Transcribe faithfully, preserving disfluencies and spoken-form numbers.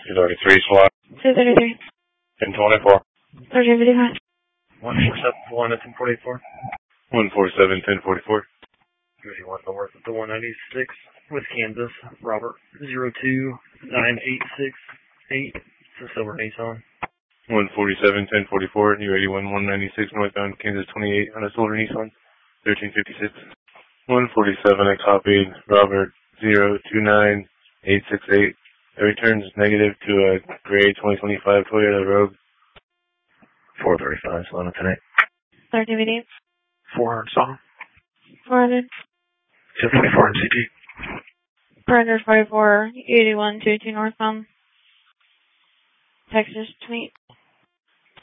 two thirty-three slot. two thirty-three. ten twenty-four. thirteen fifty-five. one four seven one at ten forty-four. one four seven, ten forty-four. thirty-one north at the one ninety-six with Kansas. Robert zero two nine eight six eight. It's a silver Nissan. one forty-seven, ten forty-four. U eighty-one, one ninety-six northbound Kansas twenty-eight on a silver Nissan. thirteen fifty-six. one forty-seven, I copied. Robert zero two nine eight six eight. It returns negative to a gray twenty twenty-five Toyota Rogue. four thirty-five, Solana tonight. thirteen fifty-eight. four hundred Solana. four hundred. two twenty-four M C T. four forty-four, eighty-one, twenty-two northbound. Texas twenty-eight.